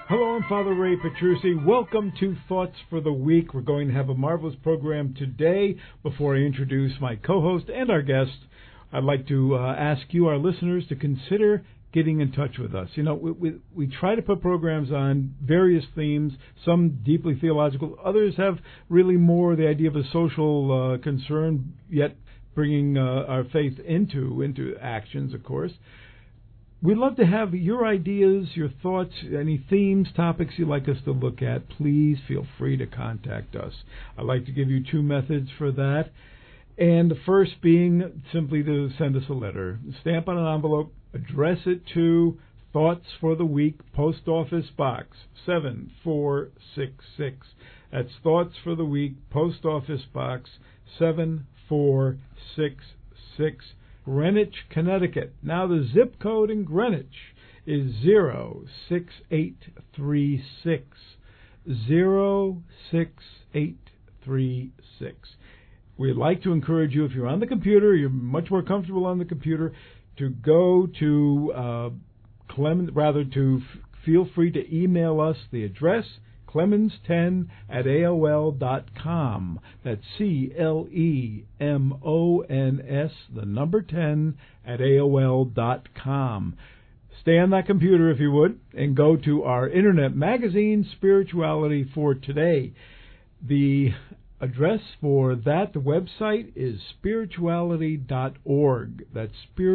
Hello, I'm Father Ray Petrucci. Welcome to Thoughts for the Week. We're going to have a marvelous program today. Before I introduce my co-host and our guest, I'd like to ask you, our listeners, to consider getting in touch with us. You know, we try to put programs on various themes, some deeply theological, others have really more the idea of a social concern, yet bringing our faith into actions, of course. We'd love to have your ideas, your thoughts, any themes, topics you'd like us to look at. Please feel free to contact us. I'd like to give you two methods for that. And the first being simply to send us a letter. Stamp on an envelope, address it to Thoughts for the Week, Post Office Box 7466. That's Thoughts for the Week, Post Office Box 7466. Greenwich, Connecticut. Now the zip code in Greenwich is 06836. 06836. We'd like to encourage you, if you're on the computer, you're much more comfortable on the computer, to go to feel free to email us the address, Clemens10@AOL.com. That's CLEMONS, the number 10@AOL.com. Stay on that computer, if you would, and go to our internet magazine, Spirituality for Today. The address for that, the website, is spirituality.org. That's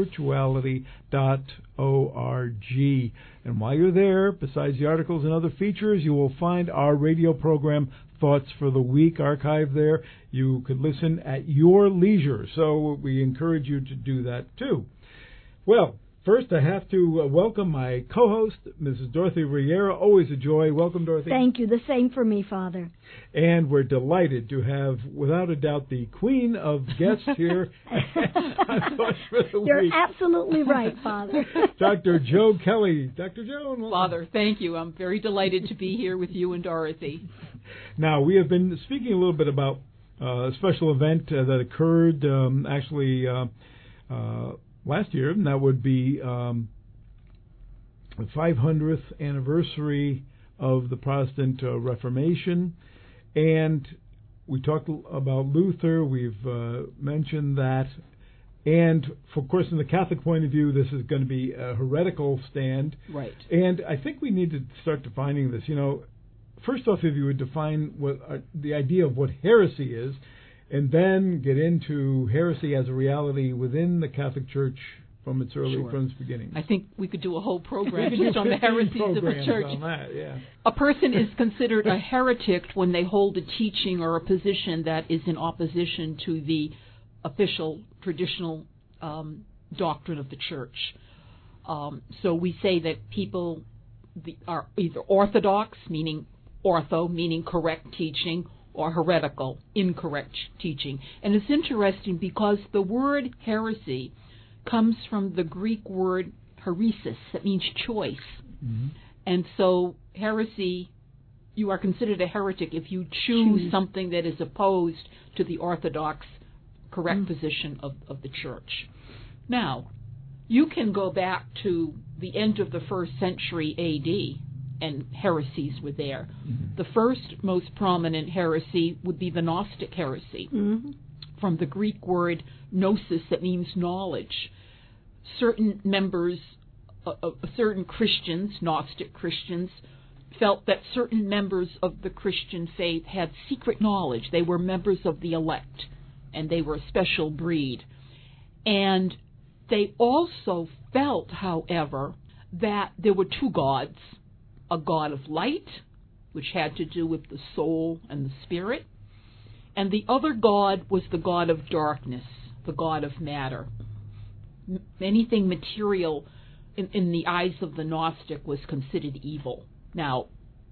spirituality.org. And while you're there, besides the articles and other features, you will find our radio program, Thoughts for the Week, archived there. You could listen at your leisure, so we encourage you to do that too. Well, first, I have to welcome my co-host, Mrs. Dorothy Riera. Always a joy. Welcome, Dorothy. Thank you. The same for me, Father. And we're delighted to have, without a doubt, the queen of guests here. You're absolutely right, Father. Dr. Joe Kelly. Dr. Joe. Father, thank you. I'm very delighted to be here with you and Dorothy. Now, we have been speaking a little bit about a special event that occurred last year, and that would be the 500th anniversary of the Protestant Reformation. And we talked about Luther. We've mentioned that. And, of course, from the Catholic point of view, this is going to be a heretical stand. Right. And I think we need to start defining this. You know, first off, if you would define what the idea of what heresy is, and then get into heresy as a reality within the Catholic Church from its beginning. I think we could do a whole program just on the heresies of the Church. On that, yeah. A person is considered a heretic when they hold a teaching or a position that is in opposition to the official traditional doctrine of the Church. So we say that people are either orthodox, meaning ortho, meaning correct teaching, or heretical, incorrect teaching. And it's interesting because the word heresy comes from the Greek word heresis, that means choice. Mm-hmm. And so heresy, you are considered a heretic if you choose something that is opposed to the orthodox, correct position of the Church. Now, you can go back to the end of the 1st century A.D., and heresies were there. Mm-hmm. The first most prominent heresy would be the Gnostic heresy, from the Greek word gnosis, that means knowledge. Certain members, certain Christians, Gnostic Christians, felt that certain members of the Christian faith had secret knowledge. They were members of the elect, and they were a special breed. And they also felt, however, that there were two gods, a god of light, which had to do with the soul and the spirit, and the other god was the god of darkness, the god of matter. Anything material in the eyes of the Gnostic was considered evil. Now,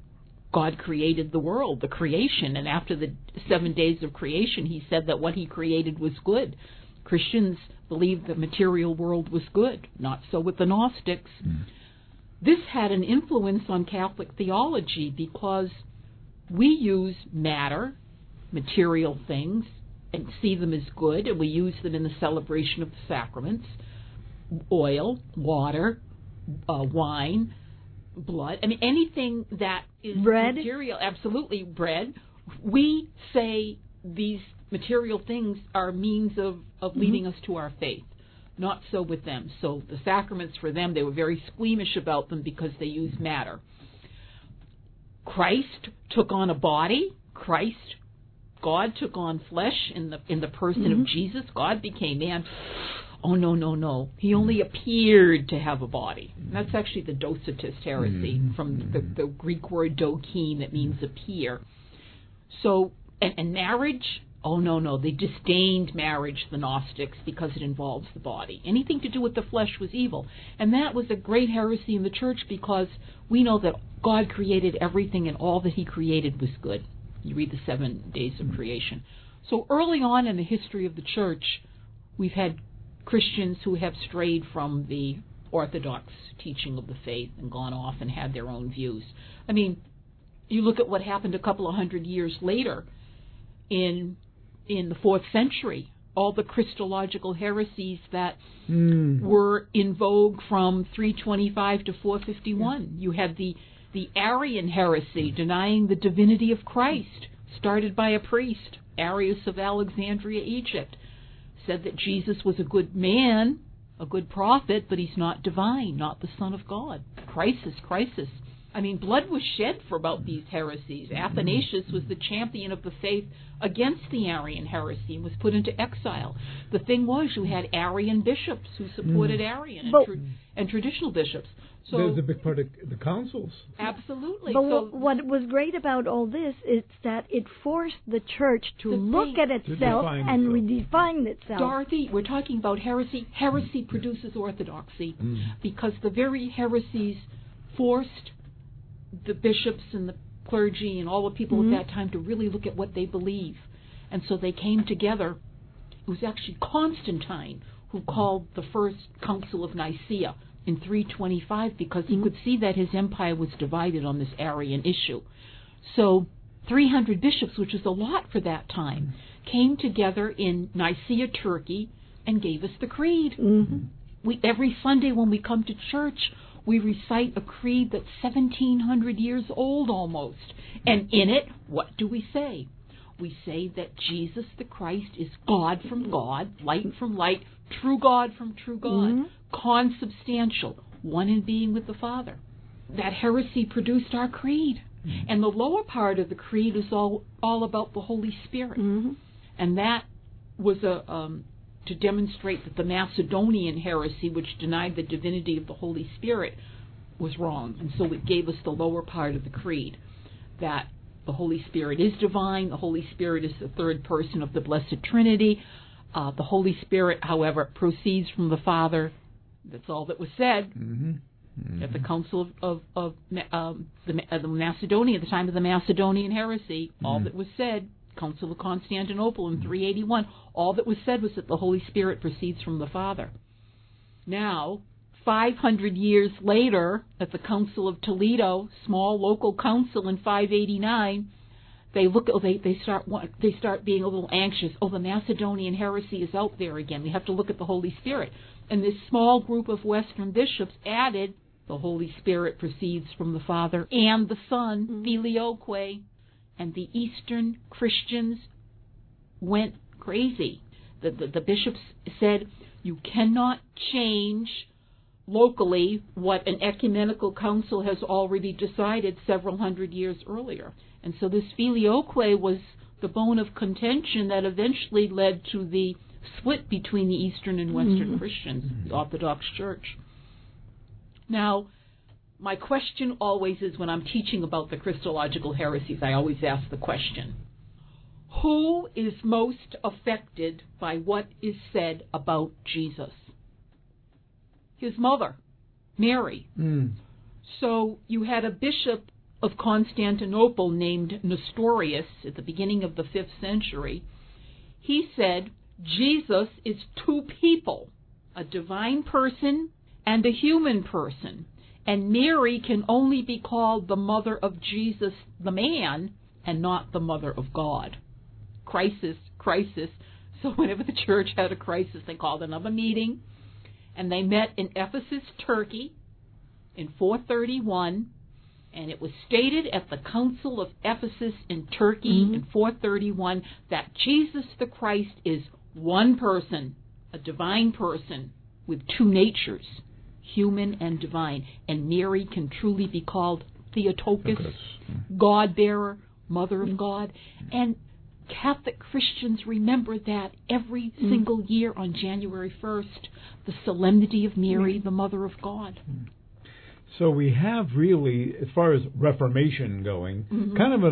God created the world, the creation, and after the 7 days of creation, he said that what he created was good. Christians believed the material world was good, not so with the Gnostics. This had an influence on Catholic theology because we use matter, material things, and see them as good, and we use them in the celebration of the sacraments. Oil, water, wine, blood. I mean, anything that is bread. material, absolutely bread. We say these material things are means of leading us to our faith. Not so with them. So the sacraments for them, they were very squeamish about them because they use matter. Christ took on a body. God took on flesh in the person of Jesus. God became man. Oh, no. He only appeared to have a body. And that's actually the Docetist heresy from the Greek word dokein that means appear. So, and marriage, oh, no. They disdained marriage, the Gnostics, because it involves the body. Anything to do with the flesh was evil. And that was a great heresy in the church because we know that God created everything and all that he created was good. You read the 7 days of creation. So early on in the history of the church, we've had Christians who have strayed from the orthodox teaching of the faith and gone off and had their own views. I mean, you look at what happened a couple of hundred years later in the 4th century, all the Christological heresies that were in vogue from 325 to 451. You had the Arian heresy, denying the divinity of Christ, started by a priest, Arius of Alexandria, Egypt, said that Jesus was a good man, a good prophet, but he's not divine, not the Son of God. Crisis. I mean, blood was shed for about these heresies. Athanasius was the champion of the faith against the Arian heresy and was put into exile. The thing was, you had Arian bishops who supported Arian and traditional bishops. So there's a big part of the councils. Absolutely. But what was great about all this is that it forced the church to look at itself and redefine itself. Dorothy, we're talking about heresy. Heresy produces orthodoxy because the very heresies forced the bishops and the clergy and all the people at that time to really look at what they believe. And so they came together. It was actually Constantine who called the first Council of Nicaea in 325 because he could see that his empire was divided on this Arian issue. So 300 bishops, which is a lot for that time, came together in Nicaea, Turkey, and gave us the creed. Every Sunday when we come to church, we recite a creed that's 1,700 years old almost. And in it, what do we say? We say that Jesus the Christ is God from God, light from light, true God from true God, consubstantial, one in being with the Father. That heresy produced our creed. And the lower part of the creed is all about the Holy Spirit. And that was to demonstrate that the Macedonian heresy, which denied the divinity of the Holy Spirit, was wrong. And so it gave us the lower part of the creed, that the Holy Spirit is divine, the Holy Spirit is the third person of the Blessed Trinity. The Holy Spirit, however, proceeds from the Father. That's all that was said at the Council of the Macedonia, at the time of the Macedonian heresy. All that was said, Council of Constantinople in 381, all that was said was that the Holy Spirit proceeds from the Father. Now, 500 years later, at the Council of Toledo, small local council in 589, they start being a little anxious. Oh, the Macedonian heresy is out there again. We have to look at the Holy Spirit. And this small group of Western bishops added the Holy Spirit proceeds from the Father and the Son, filioque. And the Eastern Christians went crazy. The bishops said, you cannot change locally what an ecumenical council has already decided several hundred years earlier. And so this filioque was the bone of contention that eventually led to the split between the Eastern and Western Christians, the Orthodox Church. Now, my question always is, when I'm teaching about the Christological heresies, I always ask the question, who is most affected by what is said about Jesus? His mother, Mary. So you had a bishop of Constantinople named Nestorius at the beginning of the 5th century. He said, Jesus is two people, a divine person and a human person. And Mary can only be called the mother of Jesus, the man, and not the mother of God. Crisis. So whenever the church had a crisis, they called another meeting, and they met in Ephesus, Turkey, in 431, and it was stated at the Council of Ephesus in Turkey in 431 that Jesus the Christ is one person, a divine person with two natures, human and divine. And Mary can truly be called Theotokos, God-bearer, Mother of God. And Catholic Christians remember that every single year on January 1st, the Solemnity of Mary, the Mother of God. So we have really, as far as Reformation going, kind of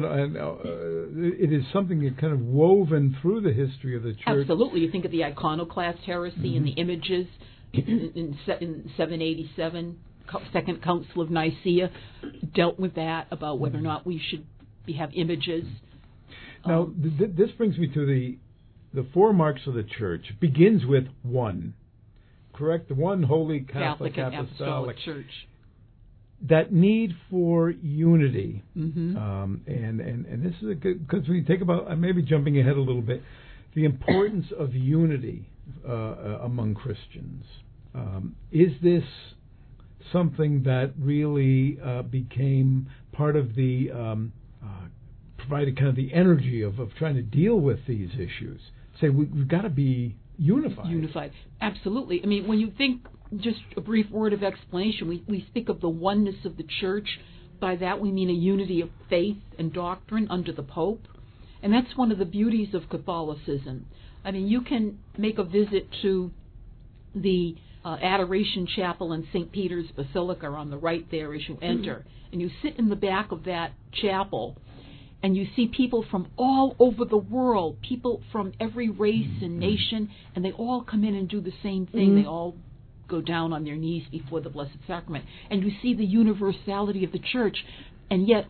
it is something that kind of woven through the history of the Church. Absolutely. You think of the iconoclast heresy and the images in 787, Second Council of Nicaea dealt with that, about whether or not we should have images. Now, this brings me to the four marks of the Church. Begins with one, correct? The one Holy Catholic Apostolic Church. That need for unity, and this is a good, because when you think about, maybe jumping ahead a little bit, the importance of unity among Christians. Is this something that really became part of the provided kind of the energy of trying to deal with these issues? Say we've got to be unified. Unified, absolutely. I mean, when you think, just a brief word of explanation, we speak of the oneness of the Church. By that we mean a unity of faith and doctrine under the Pope. And that's one of the beauties of Catholicism. I mean, you can make a visit to the Adoration Chapel in St. Peter's Basilica on the right there as you enter. And you sit in the back of that chapel, and you see people from all over the world, people from every race and nation, and they all come in and do the same thing. They all go down on their knees before the Blessed Sacrament. And you see the universality of the Church, and yet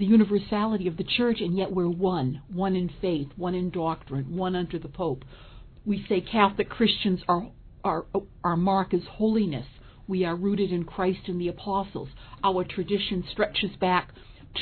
we're one in faith, one in doctrine, one under the Pope. We say Catholic Christians our mark is holiness. We are rooted in Christ and the Apostles. Our tradition stretches back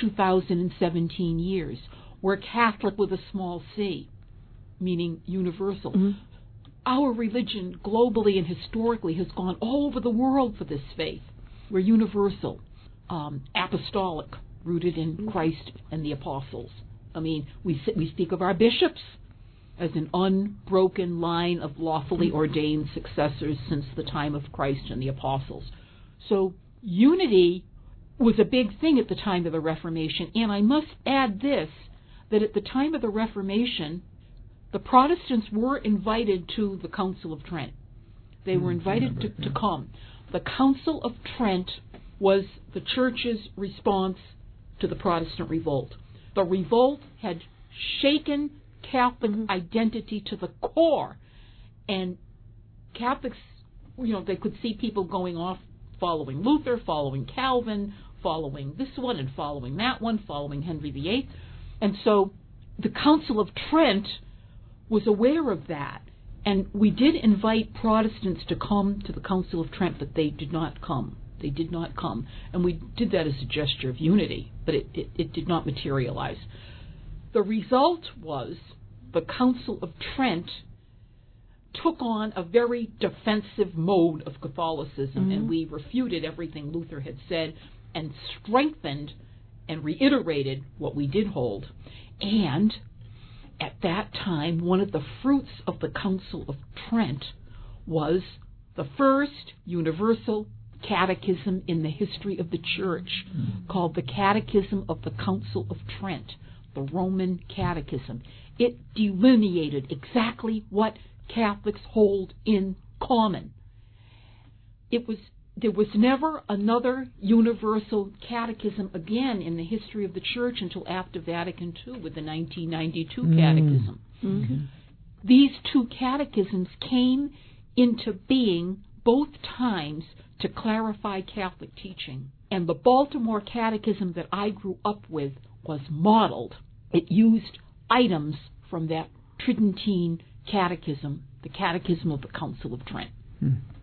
2017 years. We're Catholic with a small c, meaning universal. Our religion globally and historically has gone all over the world for this faith. We're universal, apostolic, rooted in Christ and the Apostles. I mean, we speak of our bishops as an unbroken line of lawfully ordained successors since the time of Christ and the Apostles. So unity was a big thing at the time of the Reformation. And I must add this, that at the time of the Reformation, the Protestants were invited to the Council of Trent. They were invited to come. The Council of Trent was the Church's response to the Protestant revolt. The revolt had shaken Catholic identity to the core, and Catholics, they could see people going off following Luther, following Calvin, following this one and following that one, following Henry VIII. And so the Council of Trent was aware of that, and we did invite Protestants to come to the Council of Trent, but they did not come. They did not come, and we did that as a gesture of unity, but it did not materialize. The result was the Council of Trent took on a very defensive mode of Catholicism, and we refuted everything Luther had said and strengthened and reiterated what we did hold. And at that time, one of the fruits of the Council of Trent was the first universal catechism in the history of the Church, called the Catechism of the Council of Trent, the Roman Catechism. It delineated exactly what Catholics hold in common. There was never another universal catechism again in the history of the Church until after Vatican II with the 1992 catechism. These two catechisms came into being both times to clarify Catholic teaching. And the Baltimore Catechism that I grew up with was modeled. It used items from that Tridentine Catechism, the Catechism of the Council of Trent.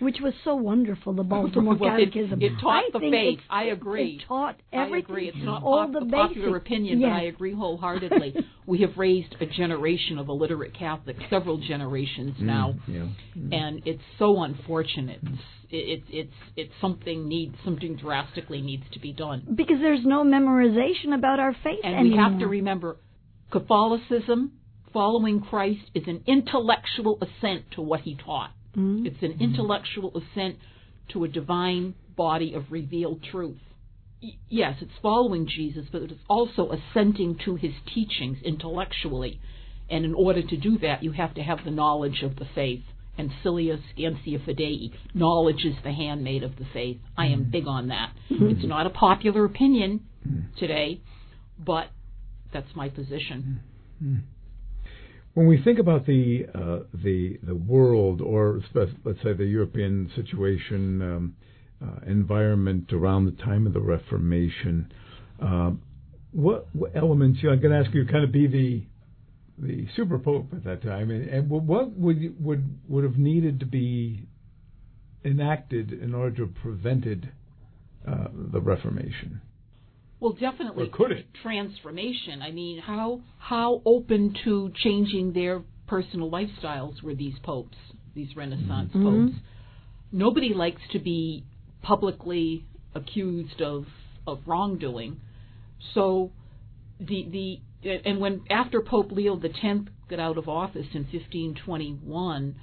Which was so wonderful, the Baltimore Catechism. It taught the faith. I agree. It taught everything. I agree. It's not all the the popular basic, opinion, but I agree wholeheartedly. We have raised a generation of illiterate Catholics, several generations now, and it's so unfortunate. It's something drastically needs to be done. Because there's no memorization about our faith and anymore. We have to remember, Catholicism, following Christ, is an intellectual assent to what he taught. It's an intellectual assent to a divine body of revealed truth. Yes, it's following Jesus, but it's also assenting to his teachings intellectually. And in order to do that, you have to have the knowledge of the faith. And Ancilia Scientia Fidei, knowledge is the handmaid of the faith. I am big on that. It's not a popular opinion today, but that's my position. When we think about the world, or let's say the European situation, environment around the time of the Reformation, what elements? I'm going to ask you, kind of be the super pope at that time, and what would have needed to be enacted in order to have prevented the Reformation? Well, definitely. Or could it? Transformation. I mean, how open to changing their personal lifestyles were these popes, these Renaissance popes? Nobody likes to be publicly accused of wrongdoing. So and when after Pope Leo X got out of office in 1521,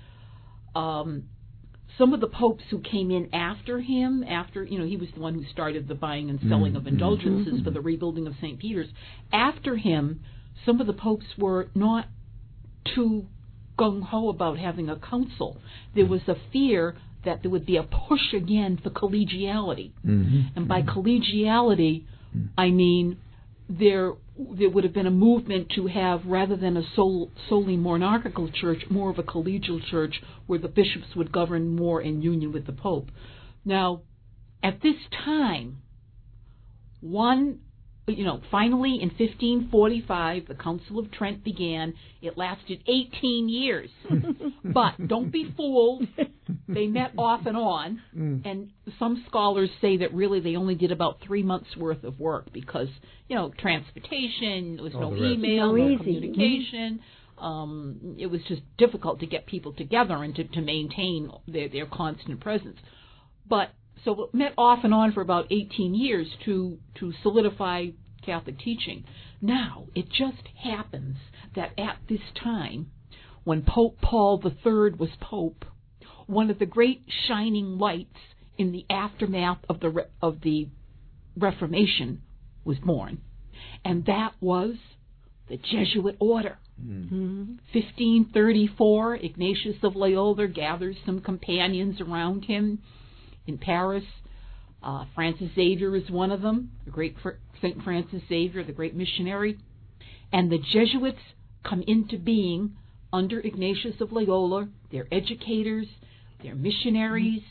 some of the popes who came in after him, he was the one who started the buying and selling of indulgences for the rebuilding of St. Peter's. After him, some of the popes were not too gung-ho about having a council. There was a fear that there would be a push again for collegiality. And by collegiality, I mean there would have been a movement to have, rather than a solely monarchical church, more of a collegial church where the bishops would govern more in union with the Pope. Now, at this time, finally in 1545, the Council of Trent began. It lasted 18 years. But don't be fooled. They met off and on. And some scholars say that really they only did about 3 months' worth of work because, transportation, there was no email, no communication. It was just difficult to get people together and to maintain their constant presence. But so it met off and on for about 18 years to solidify Catholic teaching. Now, it just happens that at this time, when Pope Paul III was Pope, one of the great shining lights in the aftermath of the Reformation was born, and that was the Jesuit order. 1534, Ignatius of Loyola gathers some companions around him in Paris. Francis Xavier is one of them, the great St. Francis Xavier, the great missionary. And the Jesuits come into being under Ignatius of Loyola. They're educators, they're missionaries.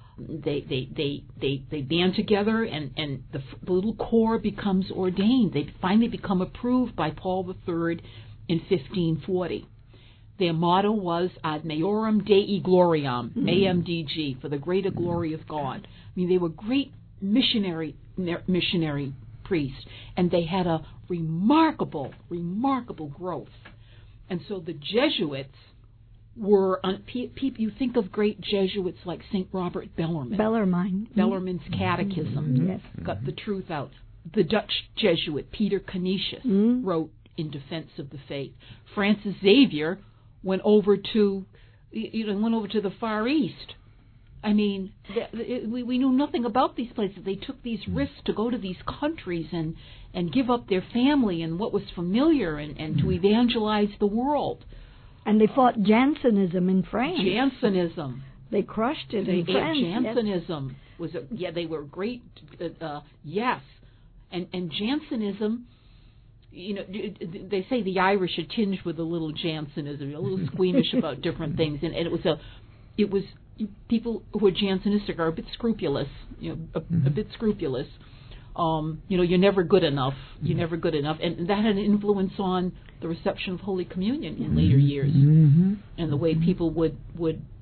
They band together, and the little corps becomes ordained. They finally become approved by Paul III in 1540. Their motto was Ad Majorem Dei Gloriam, AMDG, for the greater glory of God. I mean, they were great missionary priests, and they had a remarkable growth. And so the Jesuits were, you think of great Jesuits like St. Robert Bellarmine. Bellarmine's Catechism got the truth out. The Dutch Jesuit Peter Canisius wrote in defense of the faith. Francis Xavier went over to the Far East. I mean, we knew nothing about these places. They took these risks to go to these countries and give up their family and what was familiar and to evangelize the world. And they fought Jansenism in France. Jansenism. They crushed it in France. Jansenism was they were great. Yes, and Jansenism. They say the Irish are tinged with a little Jansenism, a little squeamish about different things, and it was people who are Jansenistic are a bit scrupulous, a bit scrupulous. You're never good enough. You're never good enough, and that had an influence on the reception of Holy Communion in later years, and the way people would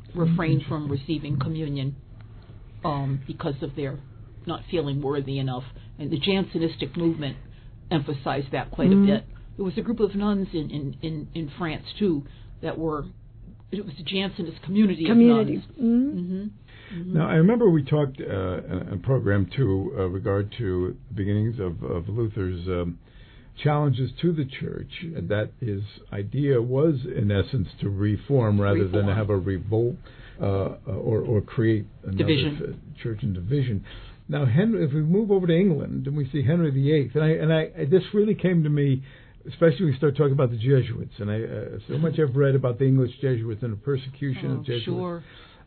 refrained from receiving communion because of their not feeling worthy enough. And the Jansenistic movement emphasized that quite a bit. There was a group of nuns in France, too, it was a Jansenist community of nuns. Now, I remember we talked in a program, too, regard to the beginnings of Luther's challenges to the church, that his idea was, in essence, to reform rather than to have a revolt or create another church in division. Now, Henry, if we move over to England and we see Henry VIII, and this really came to me, especially when we start talking about the Jesuits, and so much I've read about the English Jesuits and the persecution of Jesuits. Sure.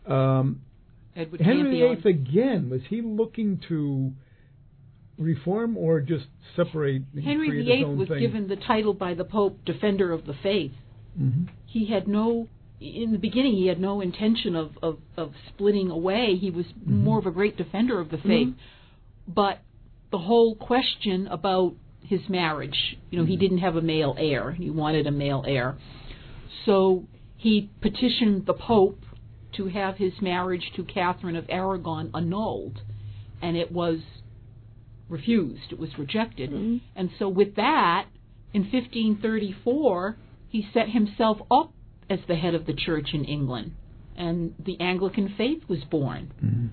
Henry VIII again, was he looking to reform or just separate? Henry VIII was given the title by the Pope, Defender of the Faith. He had in the beginning, he had no intention of splitting away. He was more of a great defender of the faith. But the whole question about his marriage, he didn't have a male heir. He wanted a male heir. So he petitioned the Pope to have his marriage to Catherine of Aragon annulled. And it was refused. It was rejected. And so with that, in 1534, he set himself up as the head of the church in England, and the Anglican faith was born.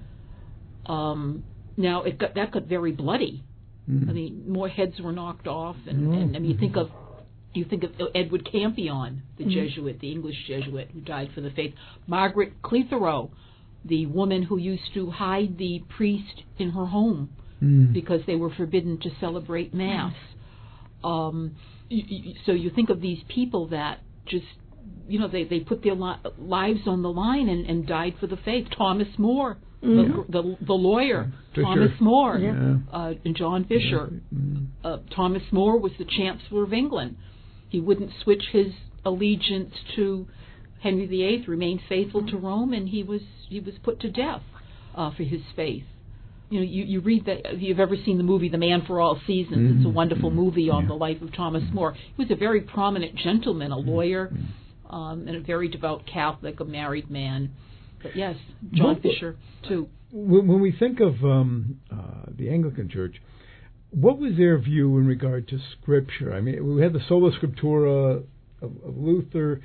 Now that got very bloody. I mean, more heads were knocked off, and I mean, you think of Edward Campion, the Jesuit, the English Jesuit who died for the faith. Margaret Clitheroe, the woman who used to hide the priest in her home because they were forbidden to celebrate Mass. So you think of these people that just, they put their lives on the line and died for the faith. Thomas More, the lawyer, Fisher. Thomas More, and John Fisher. Thomas More was the Chancellor of England. He wouldn't switch his allegiance to Henry VIII, remained faithful to Rome, and he was put to death for his faith. You read that, if you've ever seen the movie The Man for All Seasons, it's a wonderful movie on the life of Thomas More. He was a very prominent gentleman, a lawyer, and a very devout Catholic, a married man. But yes, John Fisher, too. When we think of the Anglican Church, what was their view in regard to Scripture? I mean, we had the Sola Scriptura of Luther,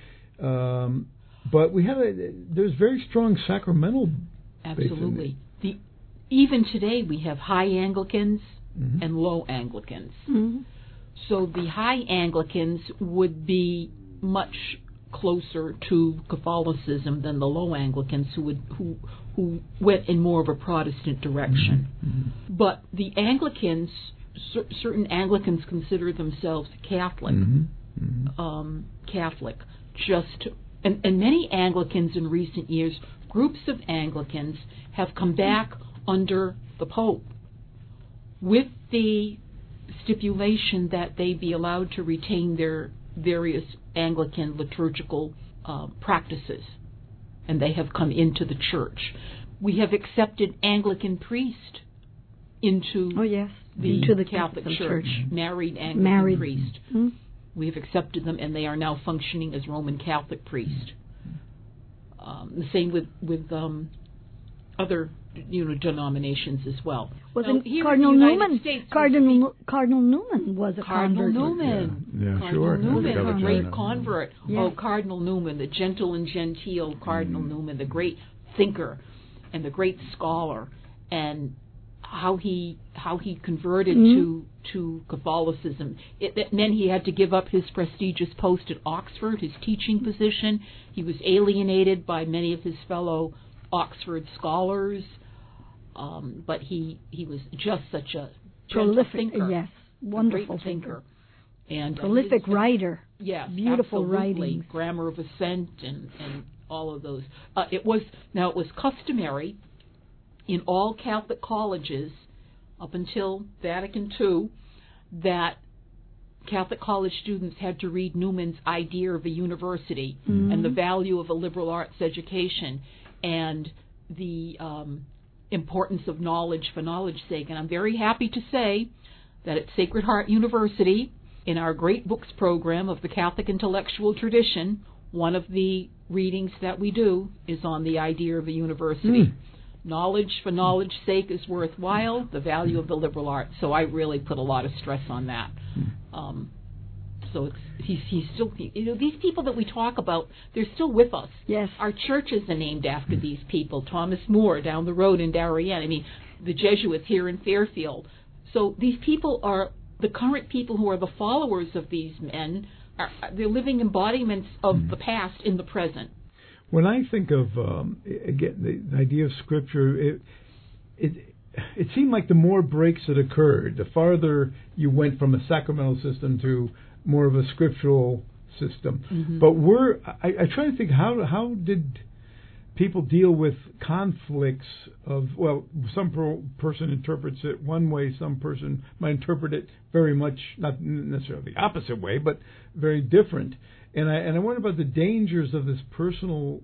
but there's very strong sacramental. Absolutely. Even today, we have high Anglicans and low Anglicans. So the high Anglicans would be much closer to Catholicism than the low Anglicans, who went in more of a Protestant direction. But the Anglicans, certain Anglicans consider themselves Catholic. Catholic, and many Anglicans in recent years, groups of Anglicans have come back under the Pope with the stipulation that they be allowed to retain their various Anglican liturgical practices, and they have come into the church. We have accepted Anglican priest into the Catholic Church, married Anglican priest. We have accepted them, and they are now functioning as Roman Catholic priest. The same with other denominations as well. Well, then Cardinal Newman. Cardinal Newman was a Cardinal convert. Newman. Sure. Newman, a great convert. Oh, Cardinal Newman, the gentle and genteel Cardinal Newman, the great thinker and the great scholar, and how he converted to Catholicism. It meant he had to give up his prestigious post at Oxford, his teaching position. He was alienated by many of his fellow Oxford scholars, but he was just such a prolific thinker, wonderful thinker, and prolific writer. Yes, beautiful absolutely. writing, Grammar of Assent, and all of those. It was customary in all Catholic colleges up until Vatican II that Catholic college students had to read Newman's Idea of a University and the value of a liberal arts education and the importance of knowledge for knowledge's sake. And I'm very happy to say that at Sacred Heart University, in our Great Books program of the Catholic intellectual tradition, one of the readings that we do is on the idea of a university. Knowledge for knowledge's sake is worthwhile, the value of the liberal arts. So I really put a lot of stress on that. So he's still, these people that we talk about, they're still with us. Yes. Our churches are named after these people. Thomas More down the road in Darien. I mean, the Jesuits here in Fairfield. So these people are the current people who are the followers of these men. They're living embodiments of the past in the present. When I think of, again, the idea of Scripture, it seemed like the more breaks that occurred, the farther you went from a sacramental system to more of a scriptural system. But I try to think, how did people deal with conflicts of, well, some person interprets it one way, some person might interpret it very much, not necessarily the opposite way, but very different. And I wonder about the dangers of this personal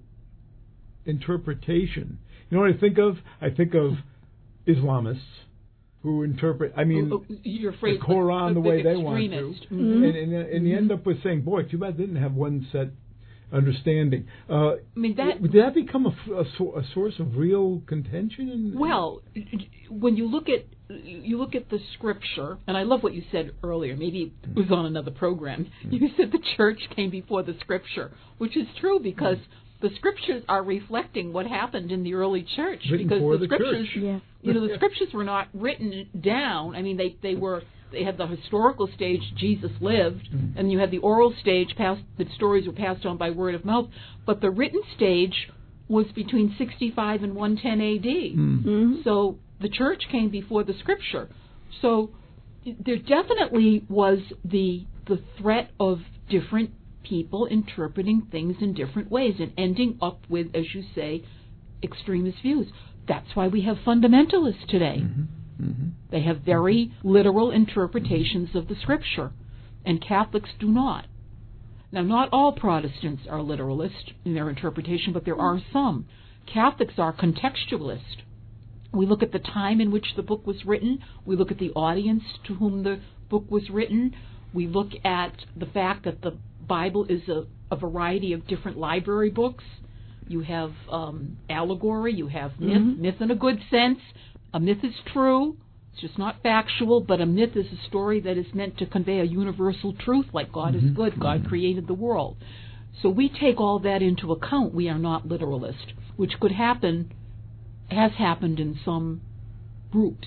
interpretation. You know what I think of? I think of Islamists who interpret, you're afraid the Quran the way they want to. And you end up with saying, boy, too bad they didn't have one set understanding. Would that become a source of real contention? Well, when you look at the Scripture, and I love what you said earlier. Maybe it was on another program. You said the church came before the Scripture, which is true because the Scriptures are reflecting what happened in the early church. Written because for the Scriptures, church. The Scriptures were not written down. I mean, they had the historical stage, Jesus lived, and you had the oral stage, the stories were passed on by word of mouth, but the written stage was between 65 and 110 A.D. So the church came before the Scripture. So there definitely was the threat of different people interpreting things in different ways and ending up with, as you say, extremist views. That's why we have fundamentalists today. They have very literal interpretations of the Scripture, and Catholics do not. Now, not all Protestants are literalist in their interpretation, but there are some. Catholics are contextualist. We look at the time in which the book was written. We look at the audience to whom the book was written. We look at the fact that the Bible is a variety of different library books. You have allegory, you have myth in a good sense. A myth is true, it's just not factual, but a myth is a story that is meant to convey a universal truth, like God is good, God created the world. So we take all that into account. We are not literalist, which could happen, has happened in some groups.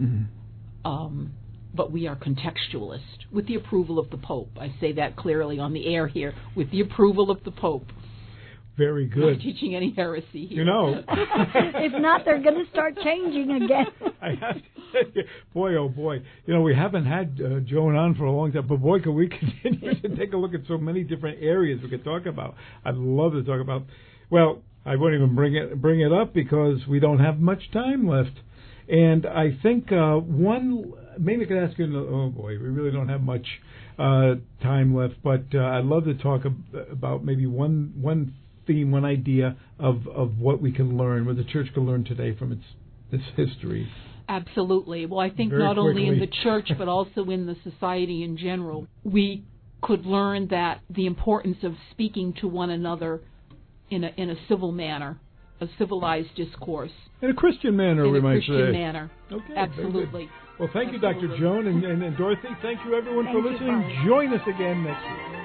But we are contextualist, with the approval of the Pope. I say that clearly on the air here, with the approval of the Pope. Very good. Not teaching any heresy here. You know. If not, they're going to start changing again. I have to say, boy, oh boy. You know, we haven't had Joan on for a long time, but boy, can we continue to take a look at so many different areas we could talk about. I'd love to talk about, well, I won't even bring it up because we don't have much time left. And I think maybe I could ask you, oh boy, we really don't have much time left, but I'd love to talk about maybe one theme, one idea of what we can learn, what the church can learn today from its history. Absolutely. Well, I think Very not quickly. only in the church, but also in the society in general, we could learn that the importance of speaking to one another in a civil manner, a civilized discourse. In a Christian manner, we might say. In a Christian manner. Okay, absolutely. Well, thank you, Dr. Joan and Dorothy. Thank you, everyone, for listening. Join us again next week.